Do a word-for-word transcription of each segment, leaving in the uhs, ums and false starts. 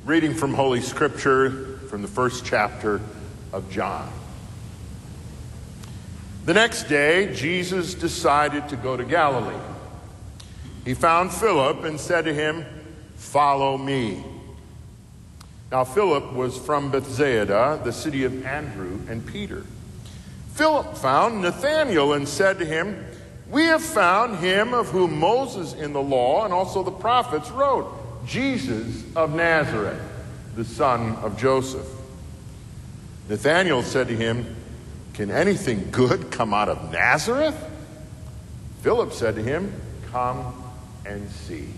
Reading from Holy Scripture from the first chapter of John. The next day, Jesus decided to go to Galilee. He found Philip and said to him, "Follow me." Now Philip was from Bethsaida, the city of Andrew and Peter. Philip found Nathanael and said to him, "We have found him of whom Moses in the law and also the prophets wrote, Jesus of Nazareth, the son of Joseph." Nathanael said to him, "Can anything good come out of Nazareth?" Philip said to him, "Come and see."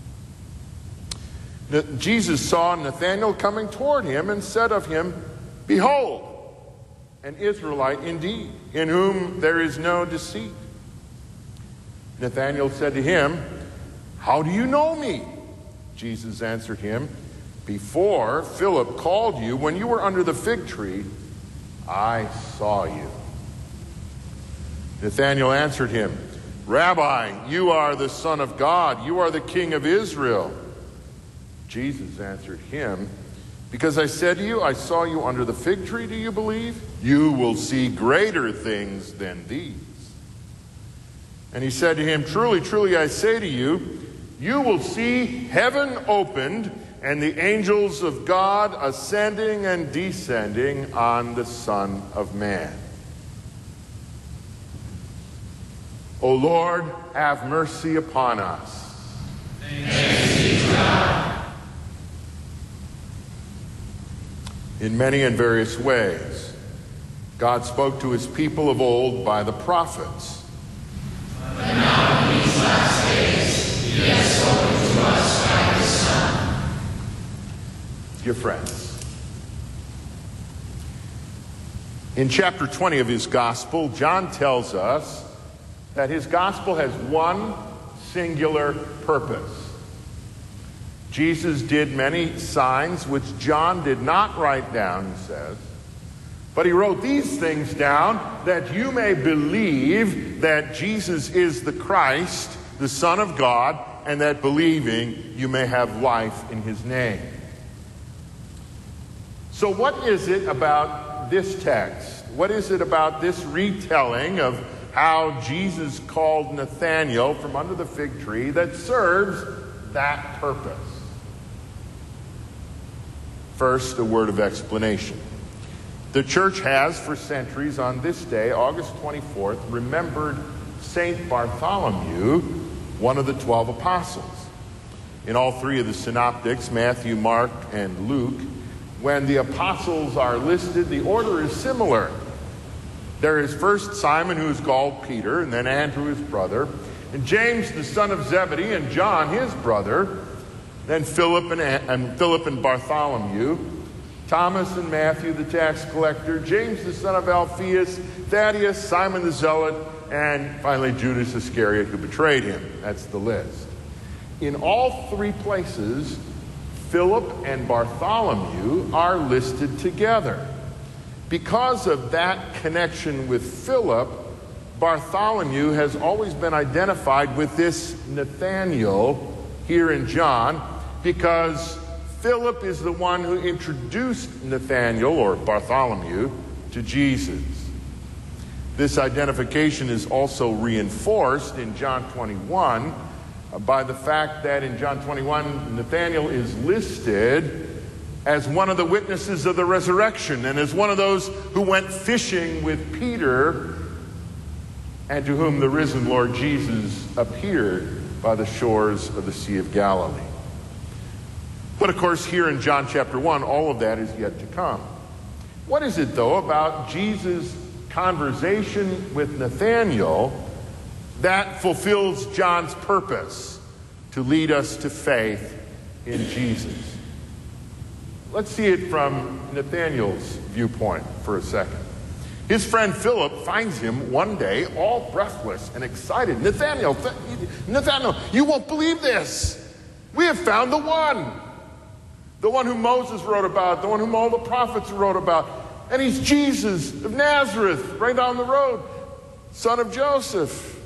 Jesus saw Nathanael coming toward him and said of him, "Behold, an Israelite indeed, in whom there is no deceit." Nathanael said to him, "How do you know me?" Jesus answered him, "Before Philip called you, when you were under the fig tree, I saw you." Nathanael answered him, "Rabbi, you are the Son of God. You are the King of Israel." Jesus answered him, "Because I said to you, I saw you under the fig tree, do you believe? You will see greater things than these." And he said to him, "Truly, truly, I say to you, you will see heaven opened and the angels of God ascending and descending on the Son of Man." O Lord, have mercy upon us. Thanks be to God. In many and various ways, God spoke to his people of old by the prophets. But now in these last days, he has spoken to us by his Son. Dear friends, in chapter twenty of his gospel, John tells us that his gospel has one singular purpose. Jesus did many signs which John did not write down, he says, but he wrote these things down that you may believe that Jesus is the Christ, the Son of God, and that believing you may have life in his name. So what is it about this text? What is it about this retelling of how Jesus called Nathanael from under the fig tree that serves that purpose? First, a word of explanation. The church has, for centuries on this day, August twenty-fourth, remembered Saint Bartholomew, one of the twelve apostles. In all three of the synoptics, Matthew, Mark, and Luke, when the apostles are listed, the order is similar. There is first Simon, who is called Peter, and then Andrew, his brother, and James, the son of Zebedee, and John, his brother, then Philip and, and Philip and Bartholomew, Thomas and Matthew, the tax collector, James, the son of Alphaeus, Thaddeus, Simon the Zealot, and finally Judas Iscariot, who betrayed him. That's the list. In all three places, Philip and Bartholomew are listed together. Because of that connection with Philip, Bartholomew has always been identified with this Nathanael here in John, because Philip is the one who introduced Nathanael, or Bartholomew, to Jesus. This identification is also reinforced in John twenty-one by the fact that in John twenty-one, Nathanael is listed as one of the witnesses of the resurrection and as one of those who went fishing with Peter and to whom the risen Lord Jesus appeared by the shores of the Sea of Galilee. But of course, here in John chapter one, all of that is yet to come. What is it, though, about Jesus' conversation with Nathanael that fulfills John's purpose to lead us to faith in Jesus? Let's see it from Nathanael's viewpoint for a second. His friend Philip finds him one day all breathless and excited. Nathanael, th- Nathanael, you won't believe this. We have found the one. The one who Moses wrote about, the one whom all the prophets wrote about. And he's Jesus of Nazareth, right down the road, son of Joseph.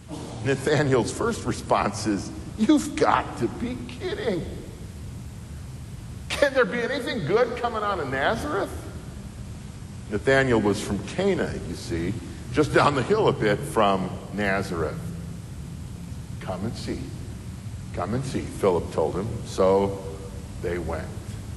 Nathanael's first response is, "You've got to be kidding. think there'd be anything good coming out of Nazareth? Nathanael was from Cana, you see, just down the hill a bit from Nazareth. Come and see. Come and see, Philip told him. So they went.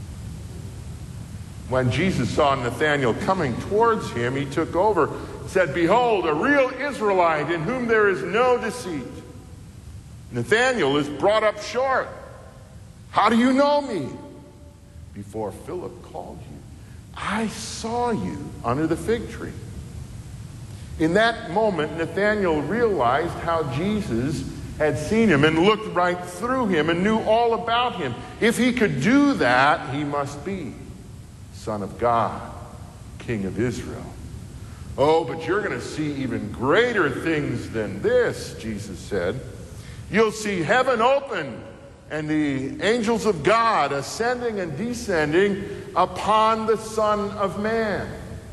When Jesus saw Nathanael coming towards him, he took over, said, "Behold, a real Israelite in whom there is no deceit." Nathanael is brought up short. "How do you know me?" "Before Philip called you, I saw you under the fig tree." In that moment, Nathanael realized how Jesus had seen him and looked right through him and knew all about him. If he could do that, he must be Son of God, King of Israel. "Oh, but you're going to see even greater things than this," Jesus said. "You'll see heaven opened and the angels of God ascending and descending upon the Son of Man."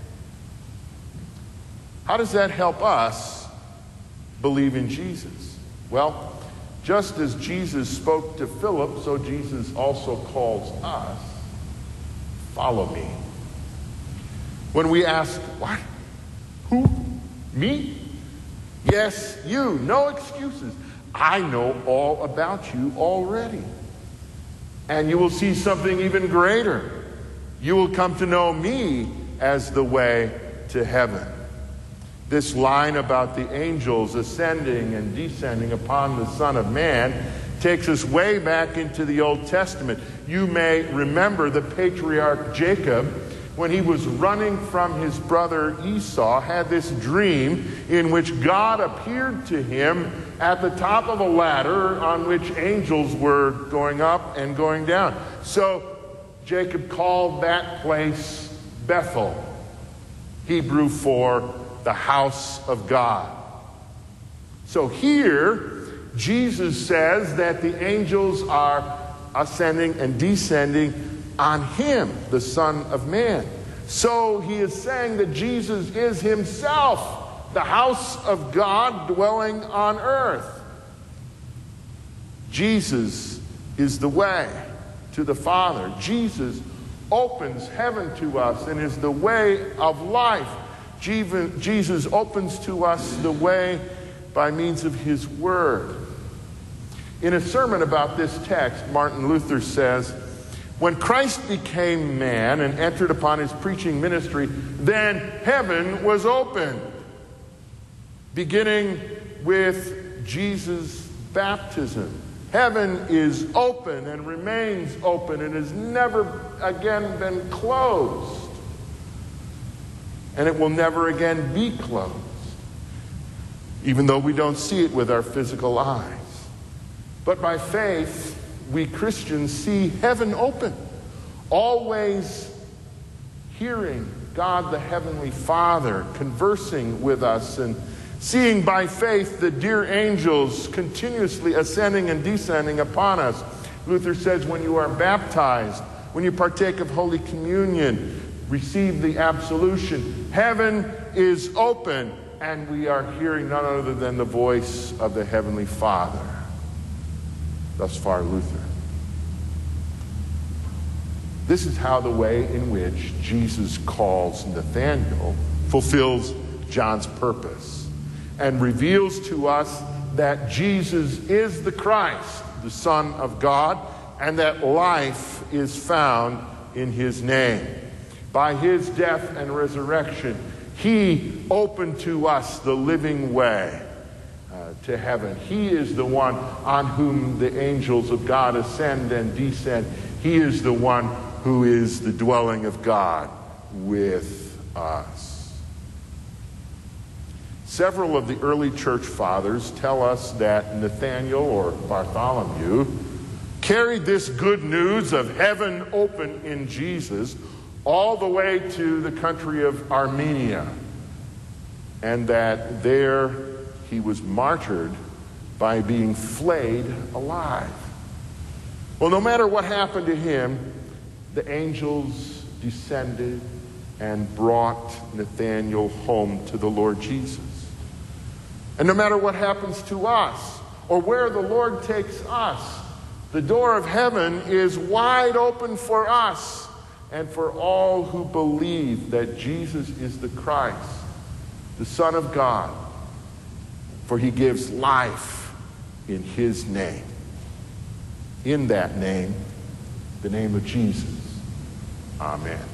How does that help us believe in Jesus? Well, just as Jesus spoke to Philip, so Jesus also calls us, "Follow me." When we ask, "What? Who? Me?" "Yes, you. No excuses. I know all about you already." And you will see something even greater. You will come to know me as the way to heaven. This line about the angels ascending and descending upon the Son of Man takes us way back into the Old Testament. You may remember the patriarch Jacob, when he was running from his brother Esau, had this dream in which God appeared to him at the top of a ladder on which angels were going up and going down. So Jacob called that place Bethel, Hebrew for the house of God. So here, Jesus says that the angels are ascending and descending on him, the Son of Man. So he is saying that Jesus is himself the house of God dwelling on earth. Jesus is the way to the Father. Jesus opens heaven to us and is the way of life. Jesus opens to us the way by means of his word. In a sermon about this text, Martin Luther says, "When Christ became man and entered upon his preaching ministry, then heaven was opened, beginning with Jesus' baptism. Heaven is open and remains open and has never again been closed. And it will never again be closed, even though we don't see it with our physical eyes. But by faith, we Christians see heaven open, always hearing God the Heavenly Father conversing with us and seeing by faith the dear angels continuously ascending and descending upon us. Luther says when you are baptized, when you partake of Holy Communion, receive the absolution, heaven is open and we are hearing none other than the voice of the Heavenly Father. Thus far, Luther. This is how the way in which Jesus calls Nathanael fulfills John's purpose and reveals to us that Jesus is the Christ, the Son of God, and that life is found in his name. By his death and resurrection, he opened to us the living way uh, to heaven. He is the one on whom the angels of God ascend and descend. He is the one who is the dwelling of God with us. Several of the early church fathers tell us that Nathanael, or Bartholomew, carried this good news of heaven open in Jesus all the way to the country of Armenia, and that there he was martyred by being flayed alive. Well, no matter what happened to him, the angels descended and brought Nathanael home to the Lord Jesus. And no matter what happens to us or where the Lord takes us, The door of heaven is wide open for us and for all who believe that Jesus is the Christ, the Son of God, for he gives life in his name. In that name, the name of Jesus. Amen.